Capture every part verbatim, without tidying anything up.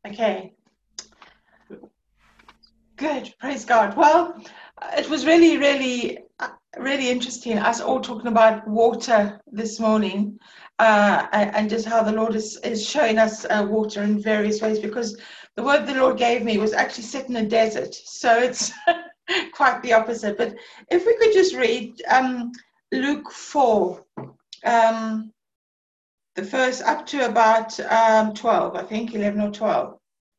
Okay, good. Praise God. Well, it was really, really, uh, really interesting. Us all talking about water this morning, uh, and, and just how the Lord is, is showing us uh, water in various ways. Because the word the Lord gave me was actually set in a desert, so it's quite the opposite. But if we could just read um, Luke four, um, the first up to about um, twelve, I think eleven or twelve.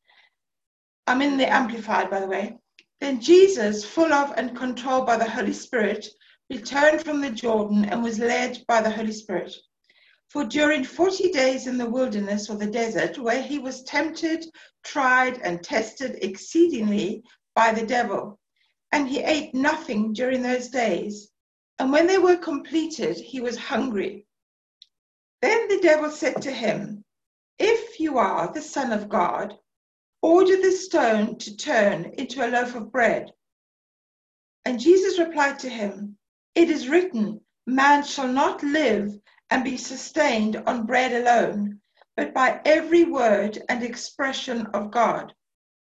I'm in the Amplified, by the way. Then Jesus, full of and controlled by the Holy Spirit, returned from the Jordan and was led by the Holy Spirit. For during forty days in the wilderness or the desert, where he was tempted, tried, and tested exceedingly by the devil, and he ate nothing during those days. And when they were completed, he was hungry. Then the devil said to him, "If you are the Son of God, order the stone to turn into a loaf of bread." And Jesus replied to him, "It is written, man shall not live and be sustained on bread alone, but by every word and expression of God."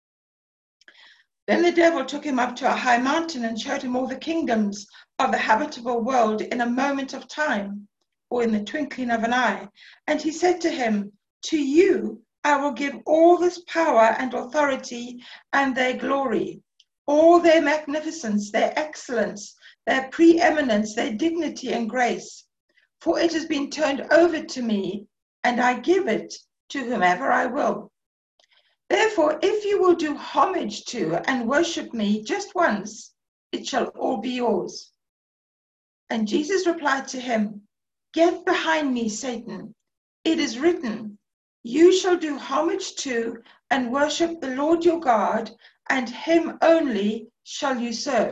Then the devil took him up to a high mountain and showed him all the kingdoms of the habitable world in a moment of time, or in the twinkling of an eye. And he said to him, "To you I will give all this power and authority and their glory, all their magnificence, their excellence, their preeminence, their dignity and grace. For it has been turned over to me, and I give it to whomever I will. Therefore, if you will do homage to and worship me just once, it shall all be yours." And Jesus replied to him, "Get behind me, Satan. It is written, you shall do homage to and worship the Lord your God, and him only shall you serve."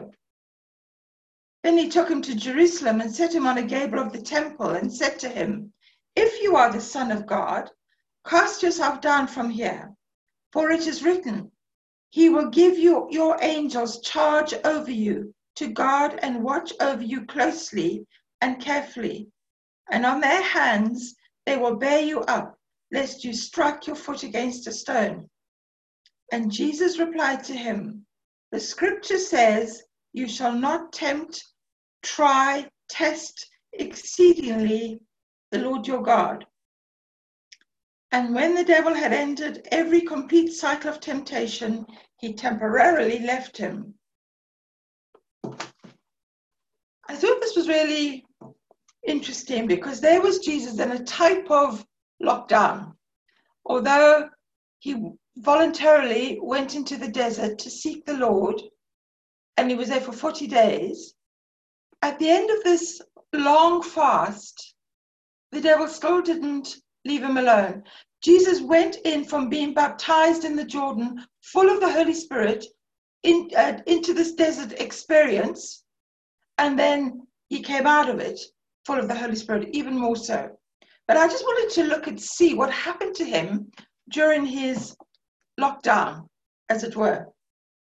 Then he took him to Jerusalem and set him on a gable of the temple and said to him, "If you are the Son of God, cast yourself down from here, for it is written, he will give you your angels charge over you to guard and watch over you closely and carefully. And on their hands they will bear you up, lest you strike your foot against a stone." And Jesus replied to him, "The scripture says, you shall not tempt, try, test exceedingly the Lord your God." And when the devil had ended every complete cycle of temptation, he temporarily left him. I thought this was really interesting because there was Jesus in a type of lockdown. Although he voluntarily went into the desert to seek the Lord, and he was there for forty days, at the end of this long fast, the devil still didn't leave him alone. Jesus went in from being baptized in the Jordan, full of the Holy Spirit, in, uh, into this desert experience, and then he came out of it full of the Holy Spirit, even more so. But I just wanted to look and see what happened to him during his lockdown, as it were.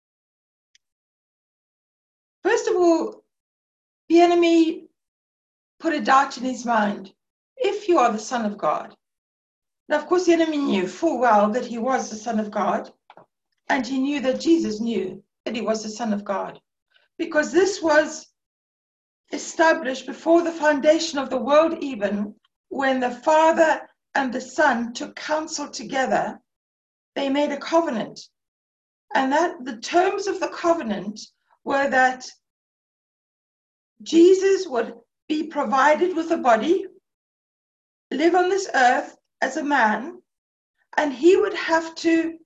First of all, the enemy put a doubt in his mind. If you are the Son of God. Now, of course, the enemy knew full well that he was the Son of God, and he knew that Jesus knew that he was the Son of God, because this was established before the foundation of the world, even when the Father and the Son took counsel together. They made a covenant, and that the terms of the covenant were that Jesus would be provided with a body, live on this earth as a man, and he would have to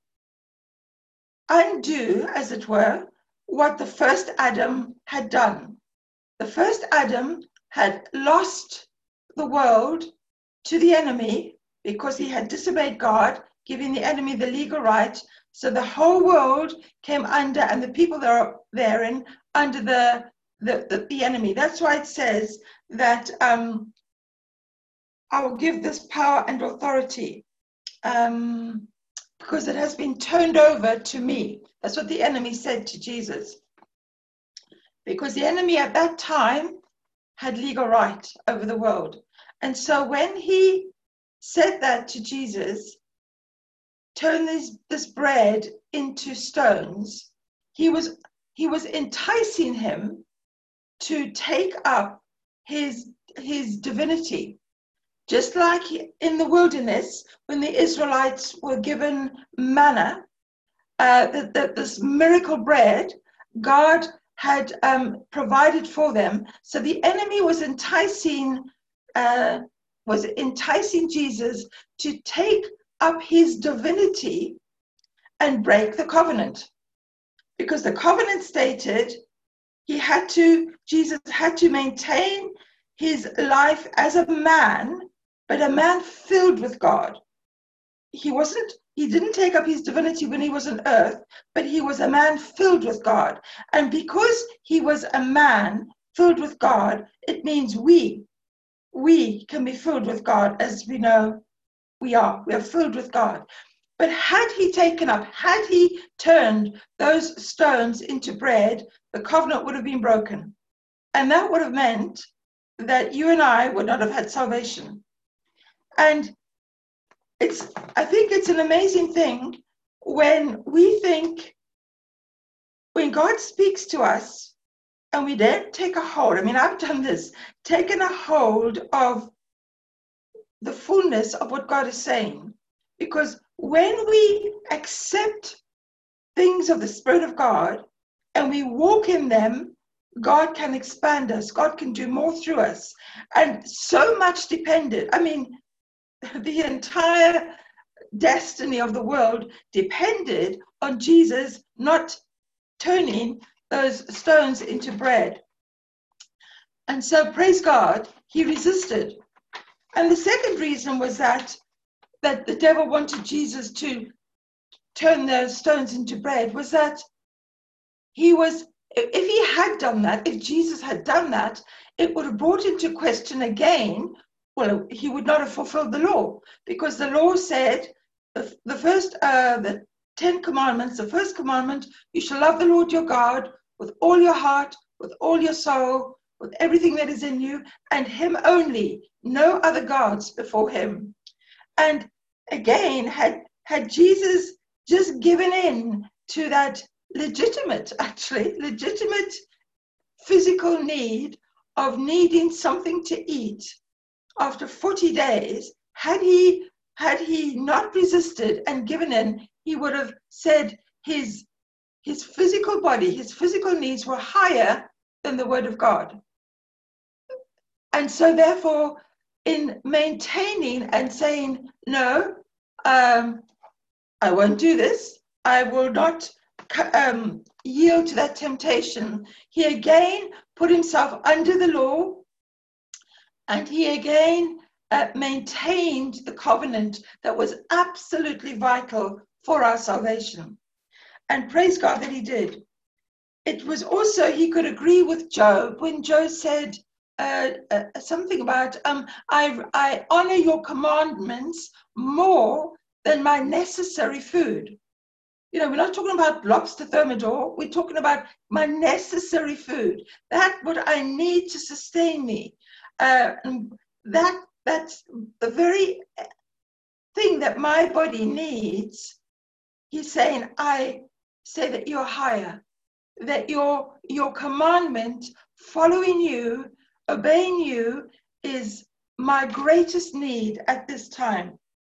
undo, as it were, what the first Adam had done. The first Adam had lost the world to the enemy because he had disobeyed God, giving the enemy the legal right. So the whole world came under, and the people that are therein, under the, the, the, the enemy. That's why it says that um, I will give this power and authority um, because it has been turned over to me. That's what the enemy said to Jesus. Because the enemy at that time had legal right over the world. And so when he said that to Jesus, turn this, this bread into stones, he was, he was enticing him to take up his, his divinity. Just like in the wilderness, when the Israelites were given manna, uh, that, that this miracle bread, God had um, provided for them. So the enemy was enticing, uh, was enticing Jesus to take up his divinity and break the covenant, because the covenant stated he had to, Jesus had to maintain his life as a man, but a man filled with God. He wasn't, he didn't take up his divinity when he was on earth, but he was a man filled with God. And because he was a man filled with God, it means we, we can be filled with God, as we know we are. We are filled with God. But had he taken up, had he turned those stones into bread, the covenant would have been broken. And that would have meant that you and I would not have had salvation. And it's, I think it's an amazing thing when we think, when God speaks to us and we don't take a hold. I mean, I've done this, taken a hold of the fullness of what God is saying. Because when we accept things of the Spirit of God and we walk in them, God can expand us. God can do more through us. And so much depended. I mean, the entire destiny of the world depended on Jesus not turning those stones into bread. And so, praise God, he resisted. And the second reason was that, that the devil wanted Jesus to turn those stones into bread was that he was, if he had done that, if Jesus had done that, it would have brought into question again, well, he would not have fulfilled the law, because the law said, the, the first, uh, the Ten Commandments, the first commandment, you shall love the Lord your God with all your heart, with all your soul, with everything that is in you, and him only, no other gods before him. And again, had, had Jesus just given in to that legitimate, actually, legitimate physical need of needing something to eat after forty days, had he, had he not resisted and given in, he would have said his, his physical body, his physical needs were higher than the word of God. And so therefore, in maintaining and saying, no, um, I won't do this, I will not um, yield to that temptation, he again put himself under the law, and he again uh, maintained the covenant that was absolutely vital for our salvation. And praise God that he did. It was also, he could agree with Job when Job said uh, uh, something about, um, I, I honor your commandments more than my necessary food. You know, we're not talking about lobster thermidor. We're talking about my necessary food. That what I need to sustain me. Uh, that that's the very thing that my body needs. He's saying, I say that you're higher, that your your commandment, following you, obeying you, is my greatest need at this time.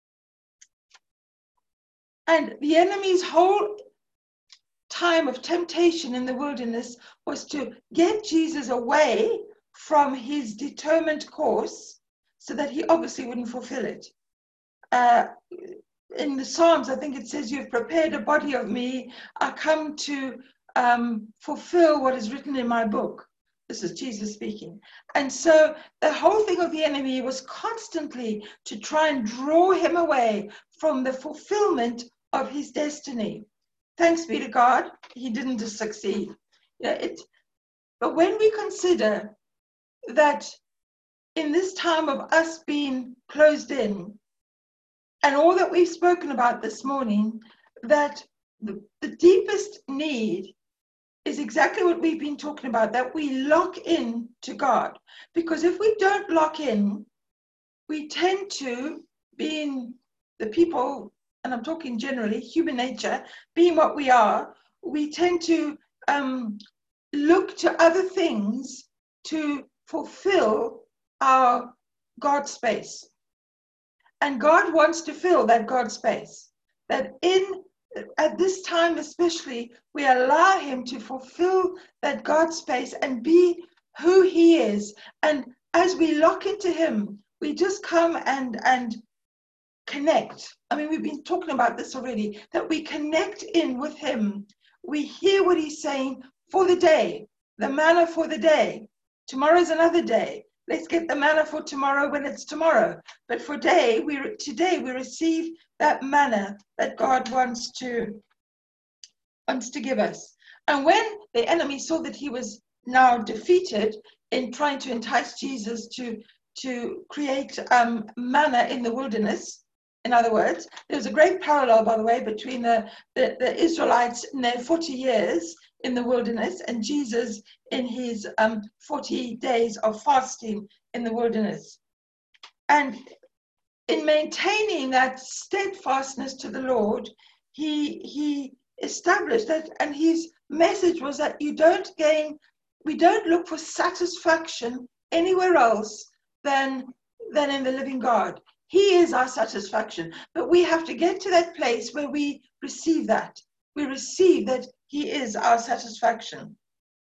And the enemy's whole time of temptation in the wilderness was to get Jesus away from his determined course so that he obviously wouldn't fulfill it. Uh, in the Psalms, I think it says, you've prepared a body of me. I come to um, fulfill what is written in my book. This is Jesus speaking. And so the whole thing of the enemy was constantly to try and draw him away from the fulfillment of his destiny. Thanks be to God, he didn't succeed. Yeah, it, but when we consider that in this time of us being closed in, and all that we've spoken about this morning, that the, the deepest need is exactly what we've been talking about, that we lock in to God. Because if we don't lock in, we tend to, being the people and I'm talking generally, human nature, being what we are, we tend to um, look to other things to fulfill our God space. And God wants to fill that God space. That in at this time especially, we allow him to fulfill that God space and be who he is. And as we lock into him, we just come and and connect. I mean, we've been talking about this already, that we connect in with him. We hear what he's saying for the day, the manna for the day. Tomorrow's another day. Let's get the manna for tomorrow when it's tomorrow. But for day, we today we receive that manna that God wants to, wants to give us. And when the enemy saw that he was now defeated in trying to entice Jesus to, to create um, manna in the wilderness, in other words, there was a great parallel, by the way, between the, the, the Israelites in their forty years in the wilderness and Jesus in his um, forty days of fasting in the wilderness. And in maintaining that steadfastness to the Lord, he, he established that, and his message was that you don't gain, we don't look for satisfaction anywhere else than, than in the living God. He is our satisfaction, but we have to get to that place where we receive that. We receive that he is our satisfaction.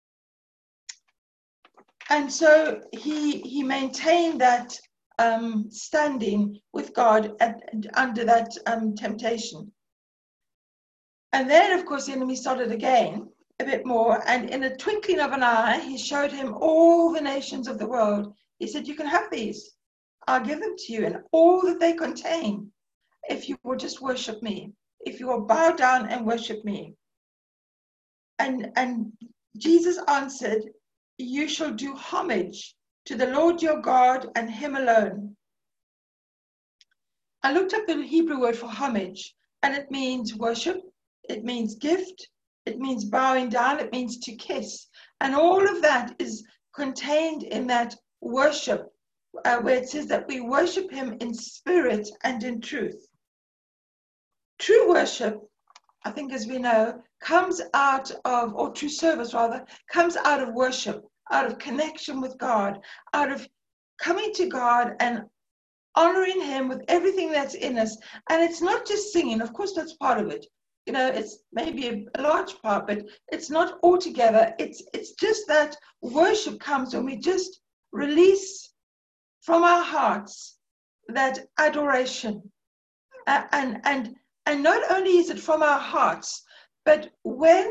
And so he, he maintained that um, standing with God at, under that um, temptation. And then, of course, the enemy started again a bit more. And in a twinkling of an eye, he showed him all the nations of the world. He said, you can have these. I'll give them to you and all that they contain if you will just worship me, if you will bow down and worship me. And, and Jesus answered, you shall do homage to the Lord your God and him alone. I looked up the Hebrew word for homage, and it means worship, it means gift, it means bowing down, it means to kiss. And all of that is contained in that worship. Uh, where it says that we worship him in spirit and in truth. True worship, I think as we know, comes out of, or true service rather, comes out of worship, out of connection with God, out of coming to God and honoring him with everything that's in us. And it's not just singing, of course that's part of it. You know, it's maybe a, a large part, but it's not altogether. It's, it's just that worship comes when we just release from our hearts that adoration, uh, and and and not only is it from our hearts, but when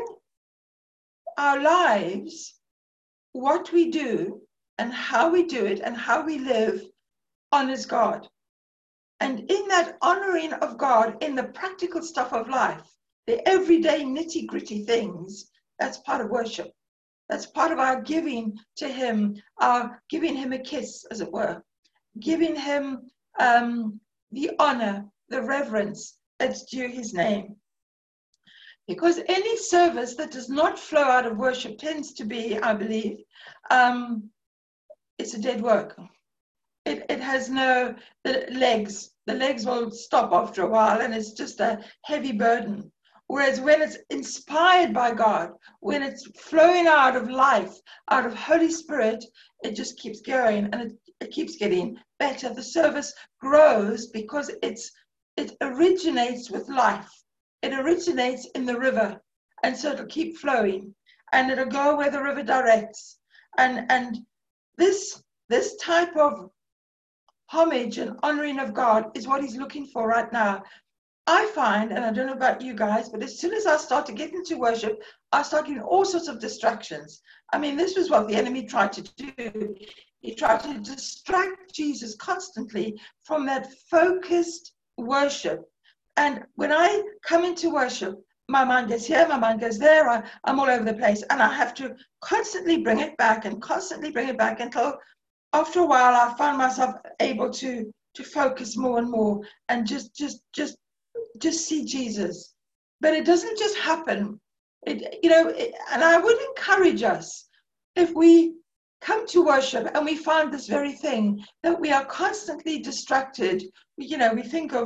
our lives, what we do and how we do it and how we live honors God. And in that honoring of God in the practical stuff of life, the everyday nitty-gritty things, that's part of worship. That's part of our giving to him, our giving him a kiss, as it were, giving him um, the honor, the reverence that's due his name. Because any service that does not flow out of worship tends to be, I believe, um, it's a dead work. It, it has no the legs. The legs will stop after a while, and it's just a heavy burden. Whereas when it's inspired by God, when it's flowing out of life, out of Holy Spirit, it just keeps going, and it, it keeps getting better. The service grows because it's it originates with life. It originates in the river, and so it'll keep flowing, and it'll go where the river directs. And and this this type of homage and honoring of God is what he's looking for right now. I find, and I don't know about you guys, but as soon as I start to get into worship, I start getting all sorts of distractions. I mean, this was what the enemy tried to do. He tried to distract Jesus constantly from that focused worship. And when I come into worship, my mind goes here, my mind goes there, I, I'm all over the place. And I have to constantly bring it back and constantly bring it back until after a while I find myself able to, to focus more and more and just, just, just, just see Jesus. But it doesn't just happen. It, you know, it, and I would encourage us, if we come to worship and we find this very thing, that we are constantly distracted. You know, we think of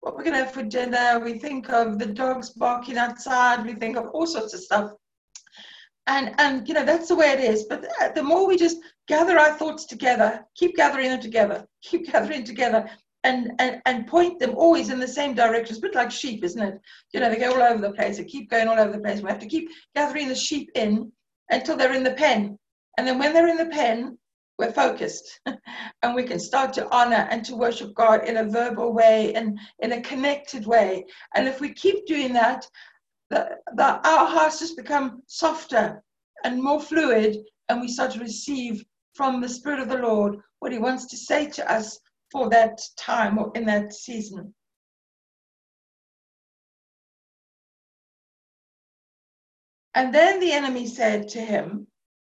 what we're going to have for dinner. We think of the dogs barking outside. We think of all sorts of stuff. And, and you know, that's the way it is. But the more we just gather our thoughts together, keep gathering them together, keep gathering together, and, and, and point them always in the same direction. It's a bit like sheep, isn't it? You know, they go all over the place. They keep going all over the place. We have to keep gathering the sheep in until they're in the pen. And then when they're in the pen, we're focused. And we can start to honor and to worship God in a verbal way and in a connected way. And if we keep doing that, the, the, our hearts just become softer and more fluid, and we start to receive from the Spirit of the Lord what he wants to say to us for that time or in that season. And then the enemy said to him,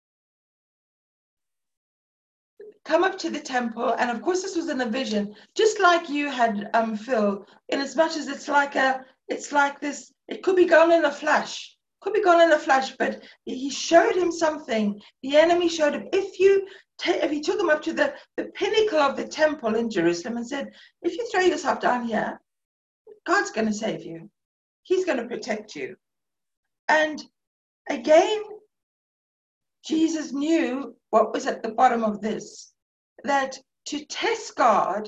come up to the temple. And of course, this was in a vision, just like you had, um, Phil, in as much as it's like a, it's like this, it could be gone in a flash, could be gone in a flash, but he showed him something. The enemy showed him, if you, if he took him up to the, the pinnacle of the temple in Jerusalem and said, if you throw yourself down here, God's going to save you. He's going to protect you. And again, Jesus knew what was at the bottom of this, that to test God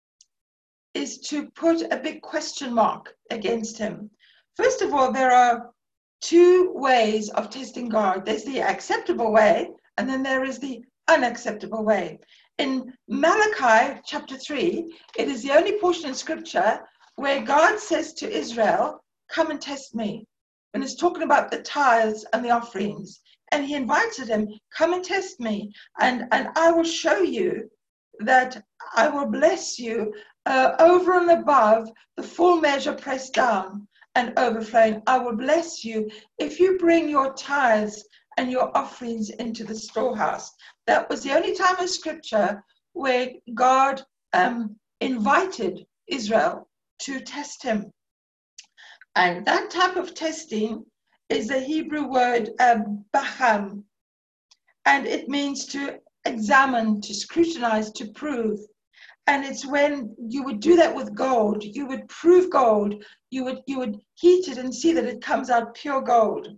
is to put a big question mark against him. First of all, there are two ways of testing God. There's the acceptable way, and then there is the unacceptable way. In Malachi chapter three, it is the only portion in scripture where God says to Israel, come and test me. And it's talking about the tithes and the offerings. And he invited him, come and test me, and, and I will show you that I will bless you uh, over and above the full measure pressed down and overflowing. I will bless you if you bring your tithes and your offerings into the storehouse. That was the only time in scripture where God um, invited Israel to test him. And that type of testing is the Hebrew word um, bacham, and it means to examine, to scrutinize, to prove. And it's when you would do that with gold, you would prove gold, you would you would heat it and see that it comes out pure gold.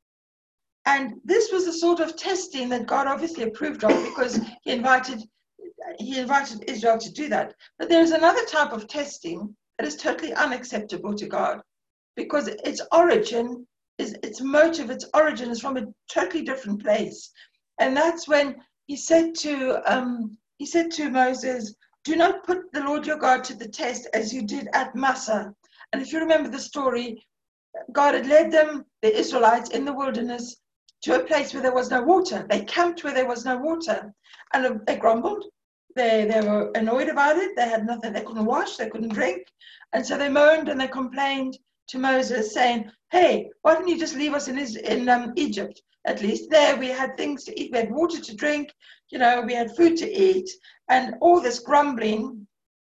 And this was the sort of testing that God obviously approved of, because he invited he invited Israel to do that. But there's another type of testing that is totally unacceptable to God, because its origin is its motive, its origin is from a totally different place. And that's when he said to um, he said to Moses, do not put the Lord your God to the test as you did at Massah. And if you remember the story, God had led them, the Israelites, in the wilderness to a place where there was no water. They camped where there was no water. And they grumbled. They, they were annoyed about it. They had nothing. They couldn't wash. They couldn't drink. And so they moaned and they complained to Moses, saying, hey, why don't you just leave us in, in um, Egypt? At least there we had things to eat. We had water to drink. You know, we had food to eat. And all this grumbling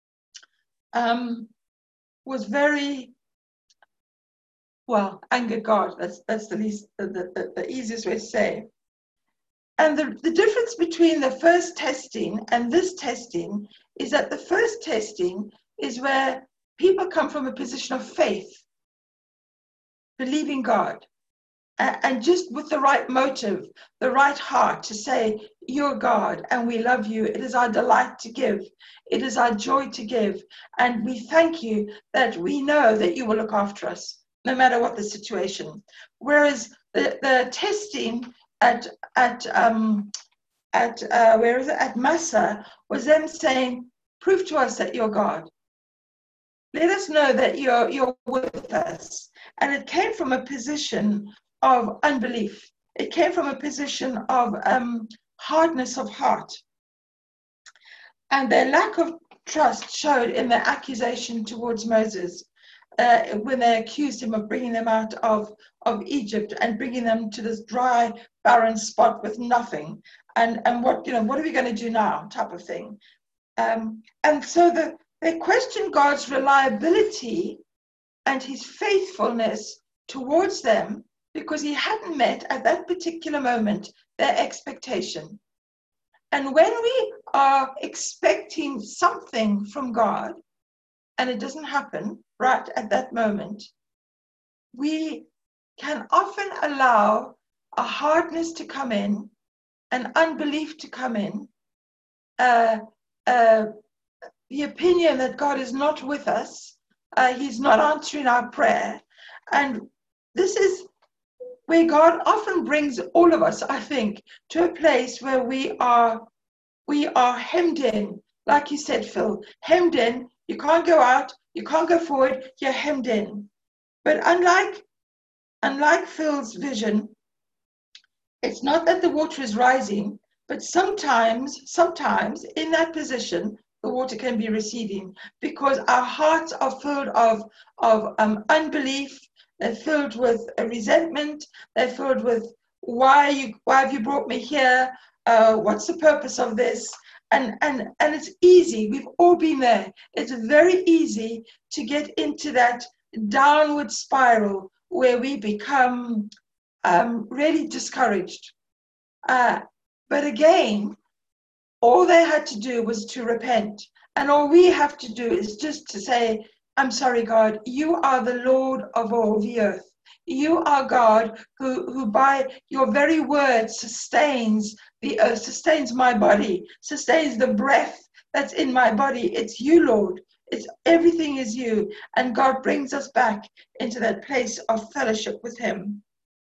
um, was very, well, angered God. That's that's the least, the, the, the easiest way to say. And the, the difference between the first testing and this testing is that the first testing is where people come from a position of faith, believing God, and, and just with the right motive, the right heart to say, you're God and we love you. It is our delight to give. It is our joy to give. And we thank you that we know that you will look after us, no matter what the situation. Whereas the, the testing at at um at uh, where is it at Massah was them saying, prove to us that you're God. Let us know that you're you're with us. And it came from a position of unbelief. It came from a position of um, hardness of heart. And their lack of trust showed in their accusation towards Moses. Uh, when they accused him of bringing them out of, of Egypt and bringing them to this dry, barren spot with nothing. And, and what, you know, what are we going to do now, type of thing. Um, and so the, they questioned God's reliability and his faithfulness towards them, because he hadn't met at that particular moment their expectation. And when we are expecting something from God and it doesn't happen, right at that moment, we can often allow a hardness to come in, an unbelief to come in, uh, uh, the opinion that God is not with us, uh, He's not answering our prayer. And this is where God often brings all of us, I think, to a place where we are we are hemmed in, like you said, Phil, hemmed in. You can't go out, you can't go forward, you're hemmed in. But unlike unlike Phil's vision, it's not that the water is rising, but sometimes, sometimes in that position, the water can be receding because our hearts are filled of, of um, unbelief. They're filled with a resentment. They're filled with, why, you, why have you brought me here? Uh, what's the purpose of this? And, and, and it's easy. We've all been there. It's very easy to get into that downward spiral where we become um, really discouraged. Uh, but again, all they had to do was to repent. And all we have to do is just to say, I'm sorry, God, you are the Lord of all the earth. You are God who, who by your very word sustains the earth, sustains my body, sustains the breath that's in my body. It's you, Lord. It's everything is you. And God brings us back into that place of fellowship with him.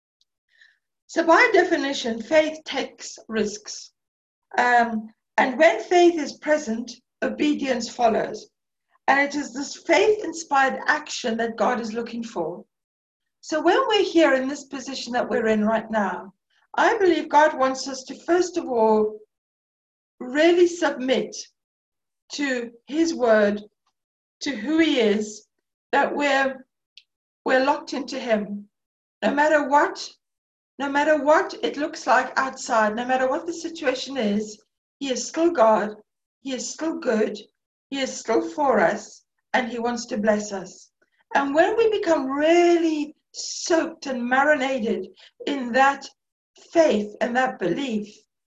So by definition, faith takes risks. Um, and when faith is present, obedience follows. And it is this faith-inspired action that God is looking for. So when we're here in this position that we're in right now, I believe God wants us to, first of all, really submit to his word, to who he is, that we're, we're locked into him. No matter what, no matter what it looks like outside, no matter what the situation is, he is still God, he is still good, he is still for us, and he wants to bless us. And when we become really soaked and marinated in that faith and that belief,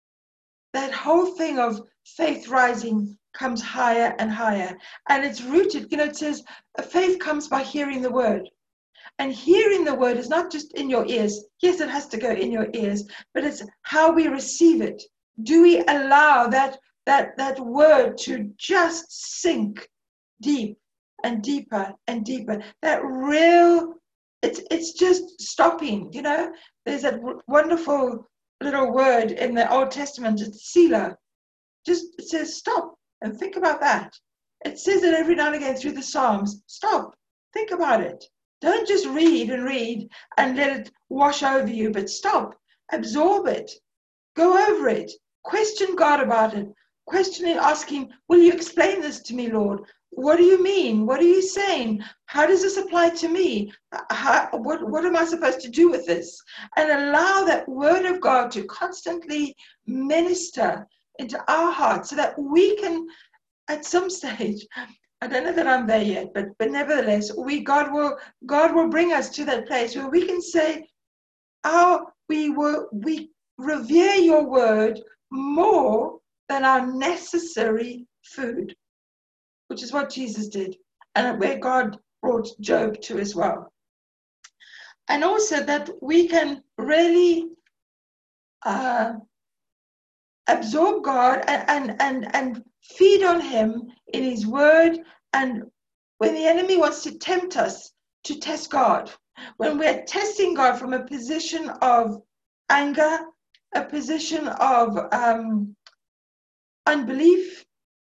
that whole thing of faith rising comes higher and higher. And it's rooted, you know, it says faith comes by hearing the word. And hearing the word is not just in your ears. Yes, it has to go in your ears, but it's how we receive it. Do we allow that that that word to just sink deep and deeper and deeper? That real, it's it's just stopping. You know, there's that w- wonderful little word in the Old Testament. It's Selah. Just it says stop and think about that. It says it every now and again through the Psalms. Stop, think about it. Don't just read and read and let it wash over you, but stop, absorb it, go over it, question God about it, questioning, asking, will you explain this to me, Lord? What do you mean? What are you saying? How does this apply to me? How, what, what am I supposed to do with this? And allow that word of God to constantly minister into our hearts so that we can, at some stage, I don't know that I'm there yet, but but nevertheless, we God will God will bring us to that place where we can say, "Our we will we revere your word more than our necessary food," which is what Jesus did, and where God brought Job to as well. And also that we can really uh, absorb God and, and and and feed on him in his word. And when the enemy wants to tempt us to test God, when we're testing God from a position of anger, a position of um, unbelief,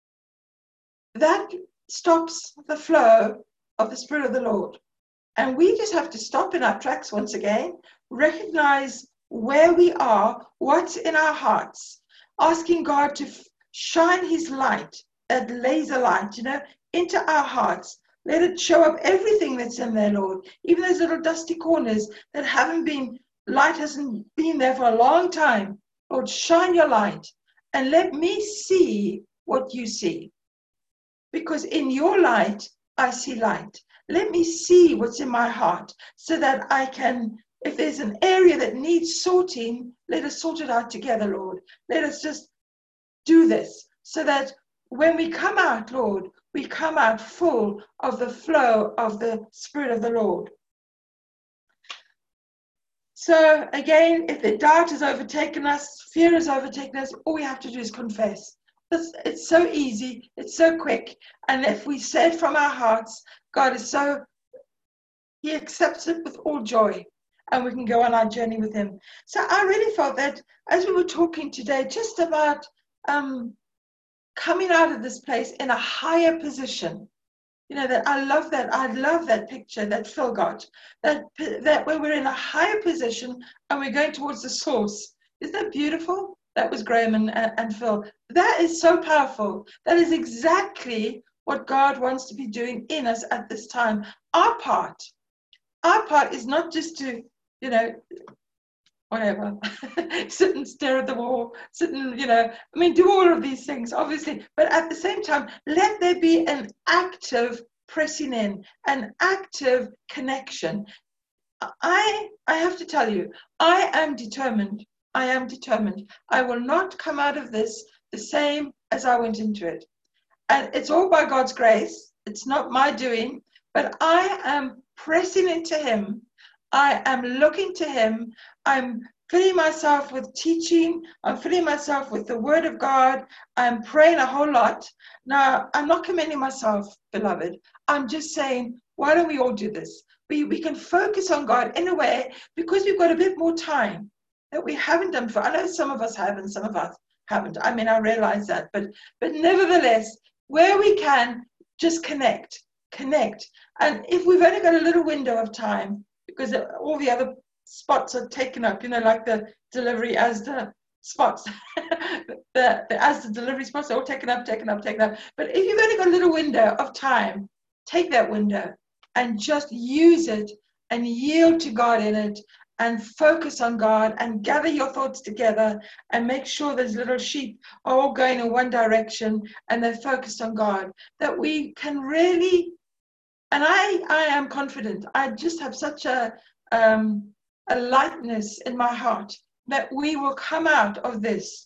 that stops the flow of the Spirit of the Lord. And we just have to stop in our tracks once again, recognize where we are, what's in our hearts, asking God to f- shine his light, that laser light, you know, into our hearts. Let it show up everything that's in there, Lord. Even those little dusty corners that haven't been, light hasn't been there for a long time. Lord, shine your light and let me see what you see. Because in your light, I see light. Let me see what's in my heart so that I can, if there's an area that needs sorting, let us sort it out together, Lord. Let us just do this so that when we come out, Lord, we come out full of the flow of the Spirit of the Lord. So again, if the doubt has overtaken us, fear has overtaken us, all we have to do is confess. It's, it's so easy, it's so quick. And if we say it from our hearts, God is so, He accepts it with all joy. And we can go on our journey with Him. So I really felt that as we were talking today, just about um, coming out of this place in a higher position. You know, that I love that. I love that picture that Phil got. That, that where we're in a higher position and we're going towards the source. Isn't that beautiful? That was Graham and, and Phil. That is so powerful. That is exactly what God wants to be doing in us at this time. Our part, our part is not just to, you know, whatever, sit and stare at the wall, sit and, you know, I mean, do all of these things, obviously. But at the same time, let there be an active pressing in, an active connection. I, I have to tell you, I am determined. I am determined. I will not come out of this the same as I went into it. And it's all by God's grace. It's not my doing, but I am pressing into Him. I am looking to Him. I'm filling myself with teaching. I'm filling myself with the Word of God. I'm praying a whole lot. Now, I'm not commending myself, beloved. I'm just saying, why don't we all do this? We, we can focus on God in a way because we've got a bit more time that we haven't done before. I know some of us have and some of us haven't. I mean, I realize that. But, but nevertheless, where we can, just connect, connect. And if we've only got a little window of time, because all the other spots are taken up, you know, like the delivery as the spots, the, the as the delivery spots are all taken up, taken up, taken up. But if you've only got a little window of time, take that window and just use it and yield to God in it and focus on God and gather your thoughts together and make sure those little sheep are all going in one direction and they're focused on God, that we can really. And I, I am confident. I just have such a, um, a lightness in my heart that we will come out of this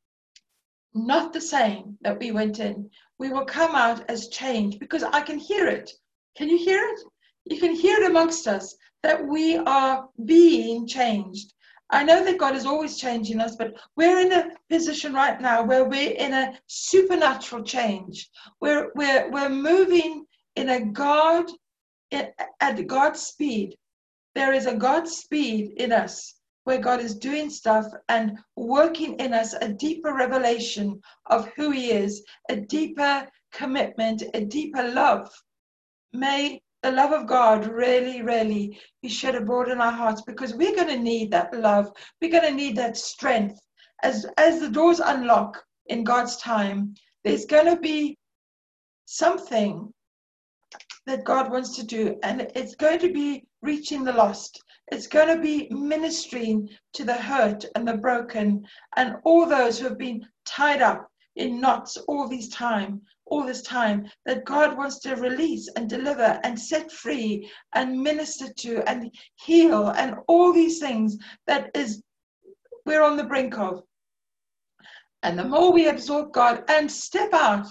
not the same that we went in. We will come out as changed because I can hear it. Can you hear it? You can hear it amongst us that we are being changed. I know that God is always changing us, but we're in a position right now where we're in a supernatural change. We're, we're, we're moving in a God, at God's speed. There is a God speed in us where God is doing stuff and working in us a deeper revelation of who He is, a deeper commitment, a deeper love. May the love of God really, really be shed abroad in our hearts because we're going to need that love. We're going to need that strength. As, as the doors unlock in God's time, there's going to be something that God wants to do, and it's going to be reaching the lost. It's going to be ministering to the hurt and the broken and all those who have been tied up in knots all this time, all this time, that God wants to release and deliver and set free and minister to and heal and all these things that is we're on the brink of. And the more we absorb God and step out,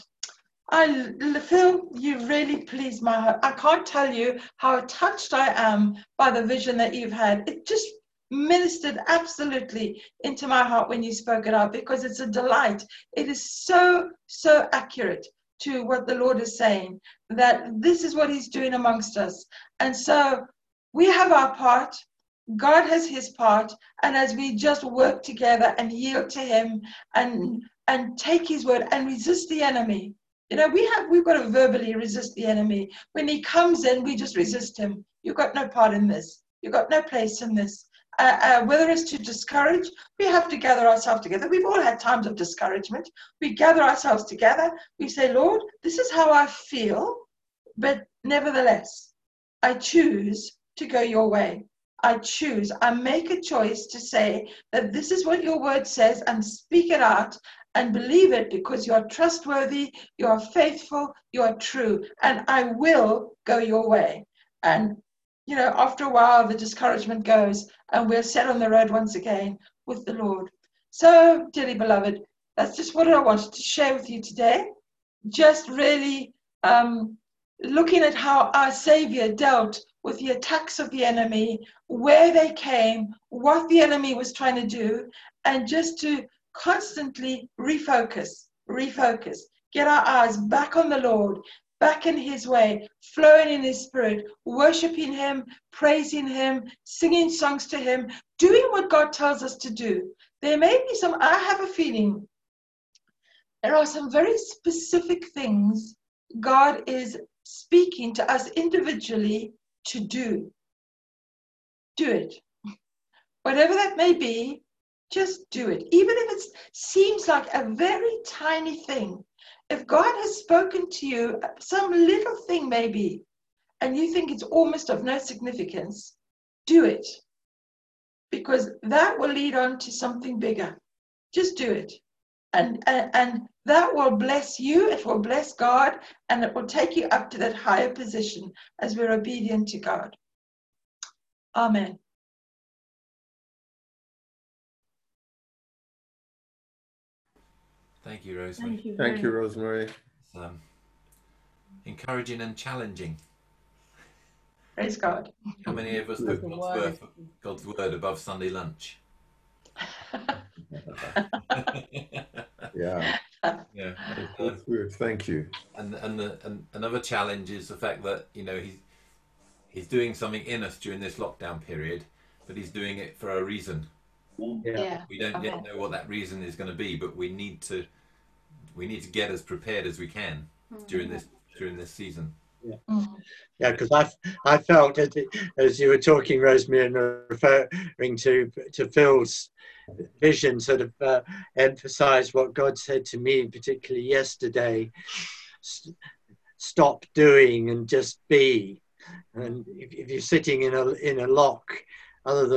I feel you really pleased my heart. I can't tell you how touched I am by the vision that you've had. It just ministered absolutely into my heart when you spoke it out because it's a delight. It is so, so accurate to what the Lord is saying, that this is what He's doing amongst us. And so we have our part. God has His part. And as we just work together and yield to Him and, and take His word and resist the enemy. You know, we have, we've got to verbally resist the enemy. When he comes in, we just resist him. You've got no part in this. You've got no place in this. Uh, uh, whether it's to discourage, we have to gather ourselves together. We've all had times of discouragement. We gather ourselves together. We say, Lord, this is how I feel, but nevertheless, I choose to go your way. I choose, I make a choice to say that this is what your word says and speak it out and believe it because you are trustworthy, you are faithful, you are true, and I will go your way. And, you know, after a while, the discouragement goes and we're set on the road once again with the Lord. So, dearly beloved, that's just what I wanted to share with you today. Just really um, looking at how our Savior dealt with the attacks of the enemy, where they came, what the enemy was trying to do, and just to constantly refocus, refocus, get our eyes back on the Lord, back in his way, flowing in his spirit, worshiping him, praising him, singing songs to him, doing what God tells us to do. There may be some, I have a feeling, there are some very specific things God is speaking to us individually to do. Do it. Whatever that may be, just do it. Even if it seems like a very tiny thing. If God has spoken to you, some little thing maybe, and you think it's almost of no significance, do it. Because that will lead on to something bigger. Just do it. And, and, and that will bless you, it will bless God, and it will take you up to that higher position as we're obedient to God. Amen. Thank you, Rosemary. Thank you, Thank you, very- Rosemary. It's, um, encouraging and challenging. Praise God. How many of us That's put a God's word. word, God's word above Sunday lunch? Yeah, Yeah. And, uh, that's good. Thank you. and and, the, and another challenge is the fact that, you know, he's he's doing something in us during this lockdown period, but he's doing it for a reason. Yeah. Yeah. We don't yet Amen. know what that reason is going to be, but we need to we need to get as prepared as we can during this during this season. Mm. Yeah, because I, I felt as, as you were talking, Rosemary, and referring to to Phil's vision, sort of uh, emphasised what God said to me, particularly yesterday. St- stop doing and just be. And if, if you're sitting in a in a lock, other than